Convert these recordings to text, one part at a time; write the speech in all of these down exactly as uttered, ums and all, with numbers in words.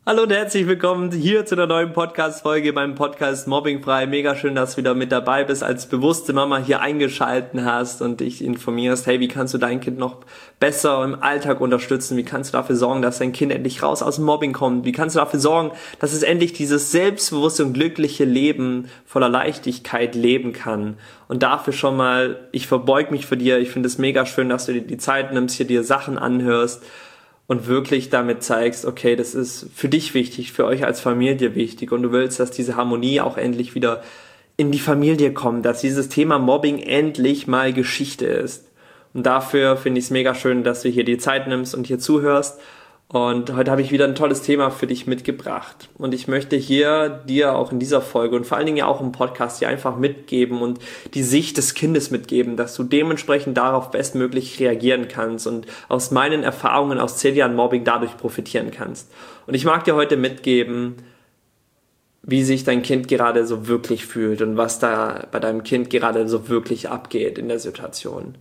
Hallo und herzlich willkommen hier zu einer neuen Podcast-Folge beim Podcast Mobbingfrei. Mega schön, dass du wieder mit dabei bist, als bewusste Mama hier eingeschalten hast und dich informierst, hey, wie kannst du dein Kind noch besser im Alltag unterstützen? Wie kannst du dafür sorgen, dass dein Kind endlich raus aus dem Mobbing kommt? Wie kannst du dafür sorgen, dass es endlich dieses selbstbewusste und glückliche Leben voller Leichtigkeit leben kann? Und dafür schon mal, ich verbeug mich für dir. Ich finde es mega schön, dass du dir die Zeit nimmst, hier dir Sachen anhörst und wirklich damit zeigst, okay, das ist für dich wichtig, für euch als Familie wichtig und du willst, dass diese Harmonie auch endlich wieder in die Familie kommt, dass dieses Thema Mobbing endlich mal Geschichte ist. Und dafür finde ich es mega schön, dass du hier die Zeit nimmst und hier zuhörst. Und heute habe ich wieder ein tolles Thema für dich mitgebracht. Und ich möchte hier dir auch in dieser Folge und vor allen Dingen ja auch im Podcast hier einfach mitgeben und die Sicht des Kindes mitgeben, dass du dementsprechend darauf bestmöglich reagieren kannst und aus meinen Erfahrungen aus zehn Jahren Mobbing dadurch profitieren kannst. Und ich mag dir heute mitgeben, wie sich dein Kind gerade so wirklich fühlt und was da bei deinem Kind gerade so wirklich abgeht in der Situation.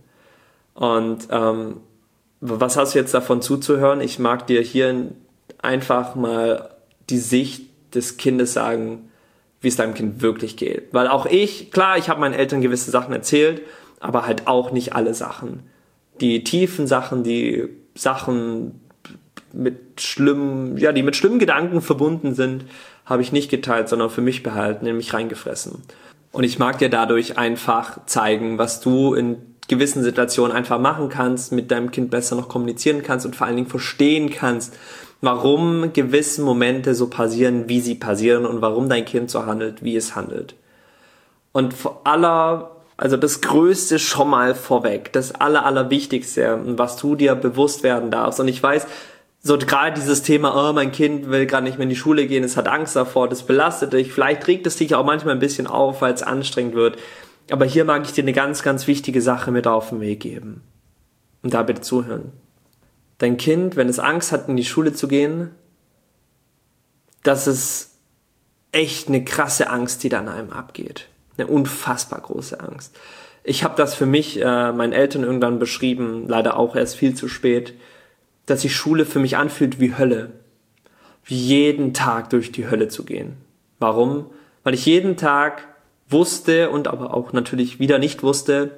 Und ähm, was hast du jetzt davon zuzuhören? Ich mag dir hier einfach mal die Sicht des Kindes sagen, wie es deinem Kind wirklich geht. Weil auch ich, klar, ich habe meinen Eltern gewisse Sachen erzählt, aber halt auch nicht alle Sachen. Die tiefen Sachen, die Sachen mit schlimmen, ja, die mit schlimmen Gedanken verbunden sind, habe ich nicht geteilt, sondern für mich behalten, nämlich reingefressen. Und ich mag dir dadurch einfach zeigen, was du in gewissen Situationen einfach machen kannst, mit deinem Kind besser noch kommunizieren kannst und vor allen Dingen verstehen kannst, warum gewisse Momente so passieren, wie sie passieren und warum dein Kind so handelt, wie es handelt. Und vor aller, also das Größte schon mal vorweg, das aller, allerwichtigste, was du dir bewusst werden darfst. Und ich weiß, so gerade dieses Thema, oh, mein Kind will gerade nicht mehr in die Schule gehen, es hat Angst davor, das belastet dich, vielleicht regt es dich auch manchmal ein bisschen auf, weil es anstrengend wird. Aber hier mag ich dir eine ganz, ganz wichtige Sache mit auf den Weg geben. Und da bitte zuhören. Dein Kind, wenn es Angst hat, in die Schule zu gehen, das ist echt eine krasse Angst, die da an einem abgeht. Eine unfassbar große Angst. Ich habe das für mich, äh, meinen Eltern irgendwann beschrieben, leider auch erst viel zu spät, dass sich Schule für mich anfühlt wie Hölle. Wie jeden Tag durch die Hölle zu gehen. Warum? Weil ich jeden Tag wusste und aber auch natürlich wieder nicht wusste,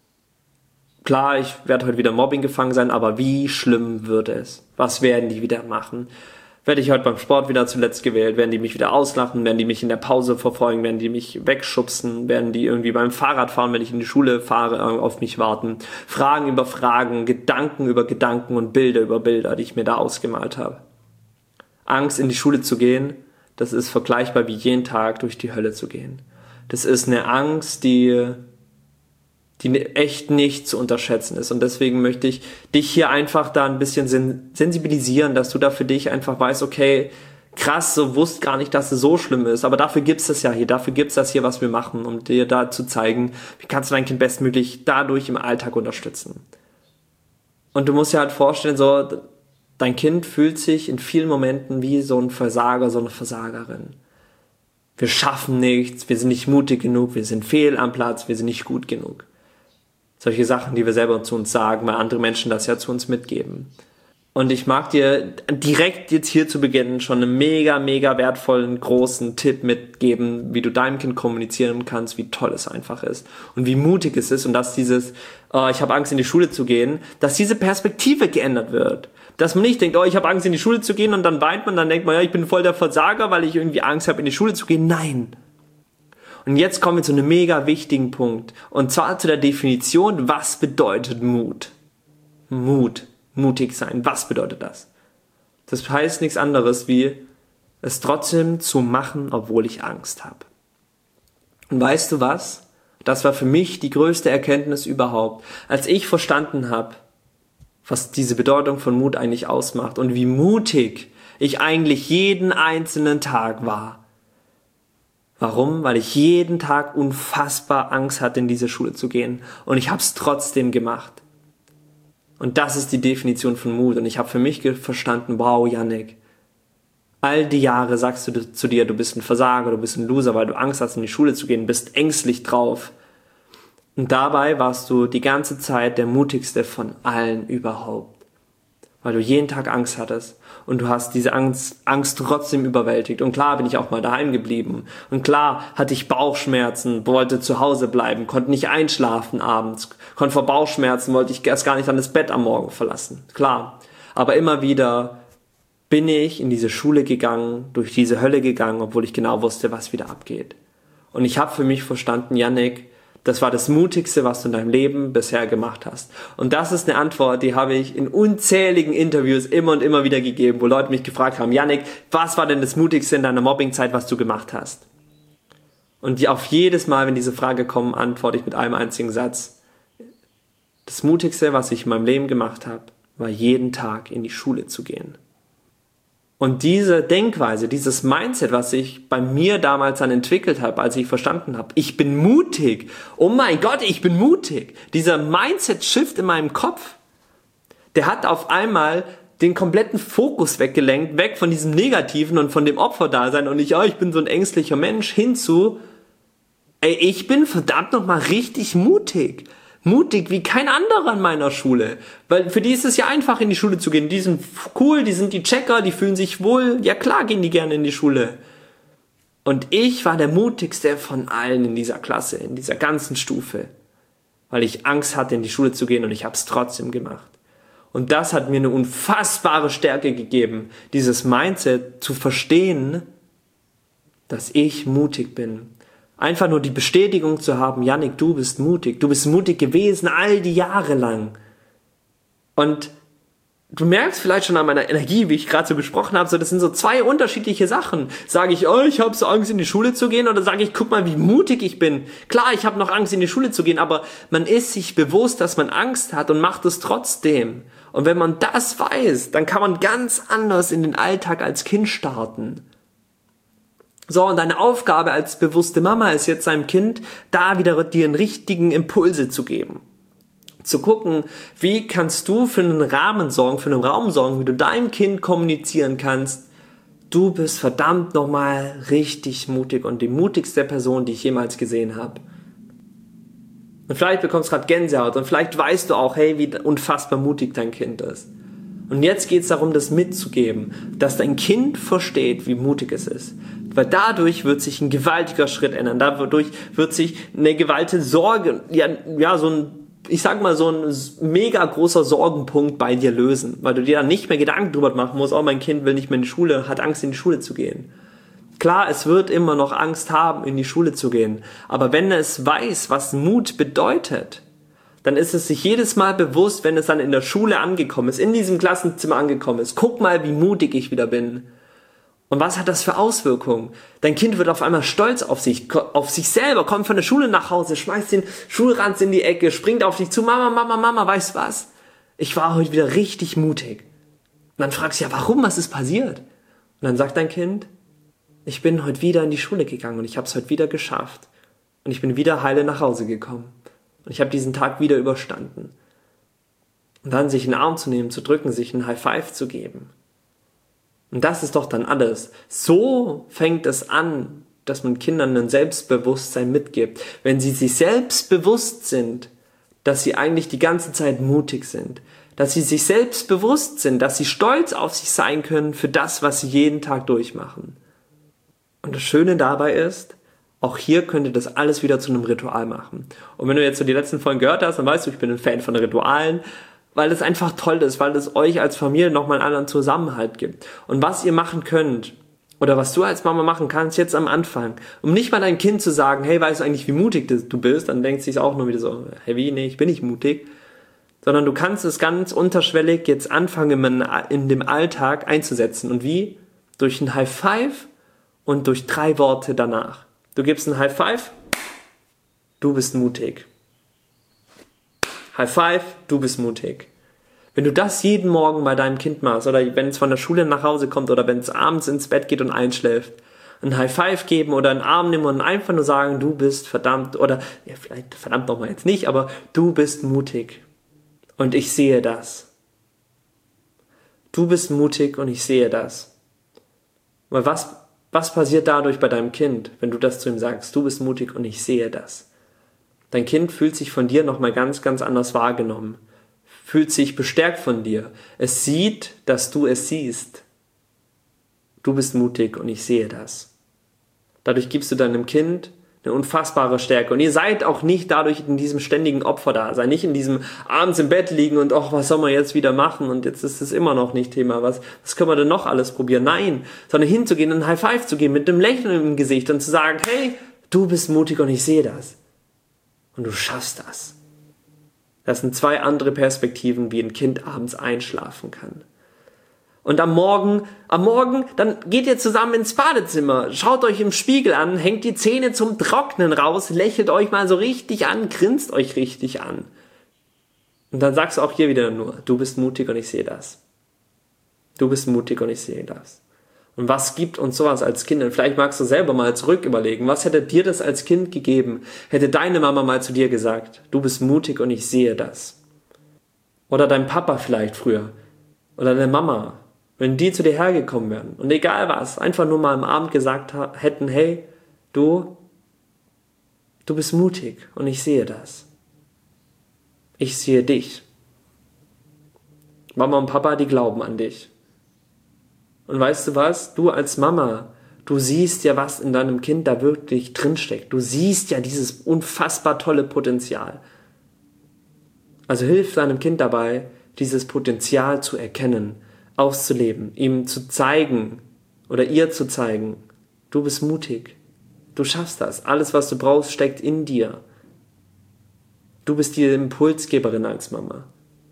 klar, ich werde heute wieder Mobbing gefangen sein, aber wie schlimm wird es? Was werden die wieder machen? Werde ich heute beim Sport wieder zuletzt gewählt? Werden die mich wieder auslachen? Werden die mich in der Pause verfolgen? Werden die mich wegschubsen? Werden die irgendwie beim Fahrradfahren, wenn ich in die Schule fahre, auf mich warten? Fragen über Fragen, Gedanken über Gedanken und Bilder über Bilder, die ich mir da ausgemalt habe. Angst, in die Schule zu gehen, das ist vergleichbar wie jeden Tag durch die Hölle zu gehen. Das ist eine Angst, die, die echt nicht zu unterschätzen ist. Und deswegen möchte ich dich hier einfach da ein bisschen sensibilisieren, dass du da für dich einfach weißt, okay, krass, so wusst gar nicht, dass es so schlimm ist. Aber dafür gibt's das ja hier, dafür gibt's das hier, was wir machen, um dir da zu zeigen, wie kannst du dein Kind bestmöglich dadurch im Alltag unterstützen. Und du musst dir halt vorstellen, so, dein Kind fühlt sich in vielen Momenten wie so ein Versager, so eine Versagerin. Wir schaffen nichts, wir sind nicht mutig genug, wir sind fehl am Platz, wir sind nicht gut genug. Solche Sachen, die wir selber zu uns sagen, weil andere Menschen das ja zu uns mitgeben. Und ich mag dir direkt jetzt hier zu Beginn schon einen mega, mega wertvollen, großen Tipp mitgeben, wie du deinem Kind kommunizieren kannst, wie toll es einfach ist und wie mutig es ist und dass dieses, oh, ich habe Angst in die Schule zu gehen, dass diese Perspektive geändert wird. Dass man nicht denkt, oh, ich habe Angst in die Schule zu gehen und dann weint man, dann denkt man, ja, ich bin voll der Versager, weil ich irgendwie Angst habe, in die Schule zu gehen. Nein. Und jetzt kommen wir zu einem mega wichtigen Punkt. Und zwar zu der Definition, was bedeutet Mut? Mut, mutig sein, was bedeutet das? Das heißt nichts anderes wie, es trotzdem zu machen, obwohl ich Angst habe. Und weißt du was? Das war für mich die größte Erkenntnis überhaupt. Als ich verstanden habe, was diese Bedeutung von Mut eigentlich ausmacht und wie mutig ich eigentlich jeden einzelnen Tag war. Warum? Weil ich jeden Tag unfassbar Angst hatte, in diese Schule zu gehen. Und ich habe es trotzdem gemacht. Und das ist die Definition von Mut. Und ich habe für mich verstanden, wow, Yannick, all die Jahre sagst du zu dir, du bist ein Versager, du bist ein Loser, weil du Angst hast, in die Schule zu gehen, bist ängstlich drauf. Und dabei warst du die ganze Zeit der mutigste von allen überhaupt. weil du jeden Tag Angst hattest und du hast diese Angst, Angst trotzdem überwältigt. Und klar bin ich auch mal daheim geblieben. Und klar hatte ich Bauchschmerzen, wollte zu Hause bleiben, konnte nicht einschlafen abends, konnte vor Bauchschmerzen, wollte ich erst gar nicht an das Bett am Morgen verlassen. Klar. Aber immer wieder bin ich in diese Schule gegangen, durch diese Hölle gegangen, obwohl ich genau wusste, was wieder abgeht. Und ich habe für mich verstanden, Yannick, das war das Mutigste, was du in deinem Leben bisher gemacht hast. Und das ist eine Antwort, die habe ich in unzähligen Interviews immer und immer wieder gegeben, wo Leute mich gefragt haben, Yannick, was war denn das Mutigste in deiner Mobbingzeit, was du gemacht hast? Und die auf jedes Mal, wenn diese Frage kommt, antworte ich mit einem einzigen Satz. Das Mutigste, was ich in meinem Leben gemacht habe, war jeden Tag in die Schule zu gehen. Und diese Denkweise, dieses Mindset, was ich bei mir damals dann entwickelt habe, als ich verstanden habe, ich bin mutig, oh mein Gott, ich bin mutig, dieser Mindset-Shift in meinem Kopf, der hat auf einmal den kompletten Fokus weggelenkt, weg von diesem Negativen und von dem Opferdasein und ich, oh, ich bin so ein ängstlicher Mensch, hinzu, ey, ich bin verdammt nochmal richtig mutig. Mutig wie kein anderer in meiner Schule. Weil für die ist es ja einfach, in die Schule zu gehen. Die sind cool, die sind die Checker, die fühlen sich wohl. Ja klar gehen die gerne in die Schule. Und ich war der mutigste von allen in dieser Klasse, in dieser ganzen Stufe. Weil ich Angst hatte, in die Schule zu gehen und ich habe es trotzdem gemacht. Und das hat mir eine unfassbare Stärke gegeben, dieses Mindset zu verstehen, dass ich mutig bin. Einfach nur die Bestätigung zu haben, Yannick, du bist mutig. Du bist mutig gewesen all die Jahre lang. Und du merkst vielleicht schon an meiner Energie, wie ich gerade so gesprochen habe, so das sind so zwei unterschiedliche Sachen. Sage ich, oh, ich habe so Angst, in die Schule zu gehen, oder sage ich, guck mal, wie mutig ich bin. Klar, ich habe noch Angst, in die Schule zu gehen, aber man ist sich bewusst, dass man Angst hat und macht es trotzdem. Und wenn man das weiß, dann kann man ganz anders in den Alltag als Kind starten. So, und deine Aufgabe als bewusste Mama ist jetzt seinem Kind, da wieder dir einen richtigen Impulse zu geben. Zu gucken, wie kannst du für einen Rahmen sorgen, für einen Raum sorgen, wie du deinem Kind kommunizieren kannst, du bist verdammt nochmal richtig mutig und die mutigste Person, die ich jemals gesehen habe. Und vielleicht bekommst du gerade Gänsehaut und vielleicht weißt du auch, hey, wie unfassbar mutig dein Kind ist. Und jetzt geht es darum, das mitzugeben, dass dein Kind versteht, wie mutig es ist. Weil dadurch wird sich ein gewaltiger Schritt ändern. Dadurch wird sich eine gewaltige Sorge, ja, ja, so ein, ich sag mal, so ein mega großer Sorgenpunkt bei dir lösen. Weil du dir dann nicht mehr Gedanken drüber machen musst, oh, mein Kind will nicht mehr in die Schule, hat Angst, in die Schule zu gehen. Klar, es wird immer noch Angst haben, in die Schule zu gehen. Aber wenn es weiß, was Mut bedeutet, dann ist es sich jedes Mal bewusst, wenn es dann in der Schule angekommen ist, in diesem Klassenzimmer angekommen ist, guck mal, wie mutig ich wieder bin. Und was hat das für Auswirkungen? Dein Kind wird auf einmal stolz auf sich, auf sich selber, kommt von der Schule nach Hause, schmeißt den Schulranz in die Ecke, springt auf dich zu, Mama, Mama, Mama, weißt du was? Ich war heute wieder richtig mutig. Und dann fragst du, ja, warum, was ist passiert? Und dann sagt dein Kind, ich bin heute wieder in die Schule gegangen und ich habe es heute wieder geschafft. Und ich bin wieder heile nach Hause gekommen. Und ich habe diesen Tag wieder überstanden. Und dann sich einen Arm zu nehmen, zu drücken, sich einen High Five zu geben. Und das ist doch dann alles. So fängt es an, dass man Kindern ein Selbstbewusstsein mitgibt. Wenn sie sich selbst bewusst sind, dass sie eigentlich die ganze Zeit mutig sind. Dass sie sich selbst bewusst sind, dass sie stolz auf sich sein können für das, was sie jeden Tag durchmachen. Und das Schöne dabei ist, auch hier könnt ihr das alles wieder zu einem Ritual machen. Und wenn du jetzt so die letzten Folgen gehört hast, dann weißt du, ich bin ein Fan von Ritualen, weil es einfach toll ist, weil es euch als Familie nochmal einen anderen Zusammenhalt gibt. Und was ihr machen könnt, oder was du als Mama machen kannst jetzt am Anfang, um nicht mal dein Kind zu sagen, hey, weißt du eigentlich, wie mutig du bist, dann denkt sich auch nur wieder so, hey, wie, nee, ich bin nicht mutig, sondern du kannst es ganz unterschwellig jetzt anfangen, in dem Alltag einzusetzen. Und wie? Durch ein High Five und durch drei Worte danach. Du gibst ein High Five, du bist mutig. High Five, du bist mutig. Wenn du das jeden Morgen bei deinem Kind machst, oder wenn es von der Schule nach Hause kommt, oder wenn es abends ins Bett geht und einschläft, ein High Five geben oder einen Arm nehmen und einfach nur sagen, du bist verdammt, oder ja, vielleicht verdammt nochmal jetzt nicht, aber du bist mutig. Und ich sehe das. Du bist mutig und ich sehe das. Weil was, was passiert dadurch bei deinem Kind, wenn du das zu ihm sagst, du bist mutig und ich sehe das? Dein Kind fühlt sich von dir nochmal ganz, ganz anders wahrgenommen. fühlt sich bestärkt von dir. Es sieht, dass du es siehst. Du bist mutig und ich sehe das. Dadurch gibst du deinem Kind eine unfassbare Stärke. Und ihr seid auch nicht dadurch in diesem ständigen Opferdasein, nicht in diesem abends im Bett liegen und ach, was soll man jetzt wieder machen und jetzt ist es immer noch nicht Thema, was, was können wir denn noch alles probieren? Nein, sondern hinzugehen und ein High Five zu geben mit einem Lächeln im Gesicht und zu sagen, hey, du bist mutig und ich sehe das. Und du schaffst das. Das sind zwei andere Perspektiven, wie ein Kind abends einschlafen kann. Und am Morgen, am Morgen, dann geht ihr zusammen ins Badezimmer, schaut euch im Spiegel an, hängt die Zähne zum Trocknen raus, lächelt euch mal so richtig an, grinst euch richtig an. Und dann sagst du auch hier wieder nur, du bist mutig und ich sehe das. Du bist mutig und ich sehe das. Und was gibt uns sowas als Kinder? Vielleicht magst du selber mal zurück überlegen, was hätte dir das als Kind gegeben? Hätte deine Mama mal zu dir gesagt, du bist mutig und ich sehe das. Oder dein Papa vielleicht früher. Oder deine Mama. Wenn die zu dir hergekommen wären und egal was, einfach nur mal am Abend gesagt ha- hätten, hey, du, du bist mutig und ich sehe das. Ich sehe dich. Mama und Papa, die glauben an dich. Und weißt du was? Du als Mama, du siehst ja, was in deinem Kind da wirklich drinsteckt. Du siehst ja dieses unfassbar tolle Potenzial. Also hilf deinem Kind dabei, dieses Potenzial zu erkennen, auszuleben, ihm zu zeigen oder ihr zu zeigen, du bist mutig, du schaffst das, alles was du brauchst steckt in dir. Du bist die Impulsgeberin als Mama.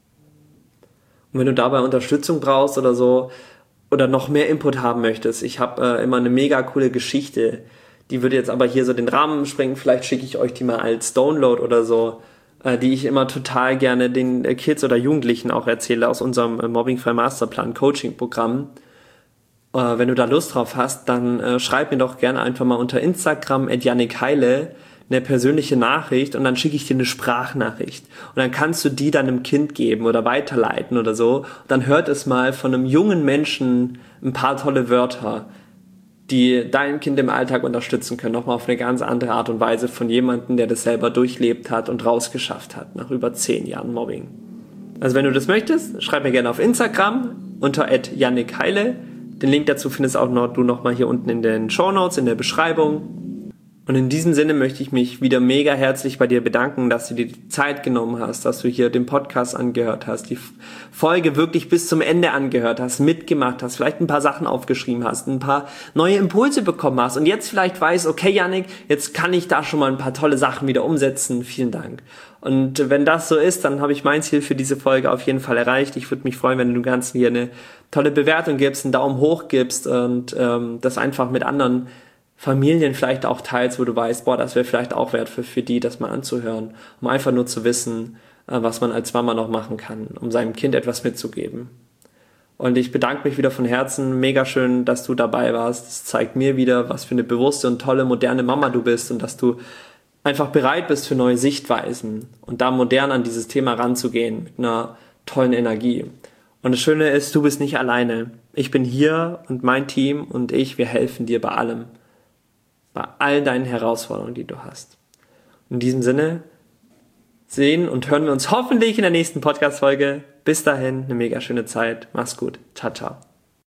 Und wenn du dabei Unterstützung brauchst oder so oder noch mehr Input haben möchtest, ich habe äh, immer eine mega coole Geschichte, die würde jetzt aber hier so den Rahmen sprengen, vielleicht schicke ich euch die mal als Download oder so, die ich immer total gerne den Kids oder Jugendlichen auch erzähle aus unserem Mobbingfrei Masterplan Coaching Programm. Wenn du da Lust drauf hast, dann schreib mir doch gerne einfach mal unter Instagram at Yannick Heile eine persönliche Nachricht und dann schicke ich dir eine Sprachnachricht. Und dann kannst du die deinem Kind geben oder weiterleiten oder so. Und dann hört es mal von einem jungen Menschen ein paar tolle Wörter, die dein Kind im Alltag unterstützen können, nochmal auf eine ganz andere Art und Weise von jemandem, der das selber durchlebt hat und rausgeschafft hat, nach über zehn Jahren Mobbing. Also wenn du das möchtest, schreib mir gerne auf Instagram unter at Yannick Heile. Den Link dazu findest auch noch, du nochmal hier unten in den Shownotes, in der Beschreibung. Und in diesem Sinne möchte ich mich wieder mega herzlich bei dir bedanken, dass du dir die Zeit genommen hast, dass du hier den Podcast angehört hast, die Folge wirklich bis zum Ende angehört hast, mitgemacht hast, vielleicht ein paar Sachen aufgeschrieben hast, ein paar neue Impulse bekommen hast und jetzt vielleicht weißt, okay Yannick, jetzt kann ich da schon mal ein paar tolle Sachen wieder umsetzen. Vielen Dank. Und wenn das so ist, dann habe ich mein Ziel für diese Folge auf jeden Fall erreicht. Ich würde mich freuen, wenn du dem Ganzen hier eine tolle Bewertung gibst, einen Daumen hoch gibst und ähm, das einfach mit anderen Familien vielleicht auch teilst, wo du weißt, boah, das wäre vielleicht auch wert für, für die, das mal anzuhören, um einfach nur zu wissen, äh, was man als Mama noch machen kann, um seinem Kind etwas mitzugeben. Und ich bedanke mich wieder von Herzen, mega schön, dass du dabei warst. Es zeigt mir wieder, was für eine bewusste und tolle, moderne Mama du bist und dass du einfach bereit bist für neue Sichtweisen und da modern an dieses Thema ranzugehen, mit einer tollen Energie. Und das Schöne ist, du bist nicht alleine. Ich bin hier und mein Team und ich, wir helfen dir bei allem. Bei all deinen Herausforderungen, die du hast. In diesem Sinne sehen und hören wir uns hoffentlich in der nächsten Podcast-Folge. Bis dahin, eine mega schöne Zeit. Mach's gut. Ciao, ciao.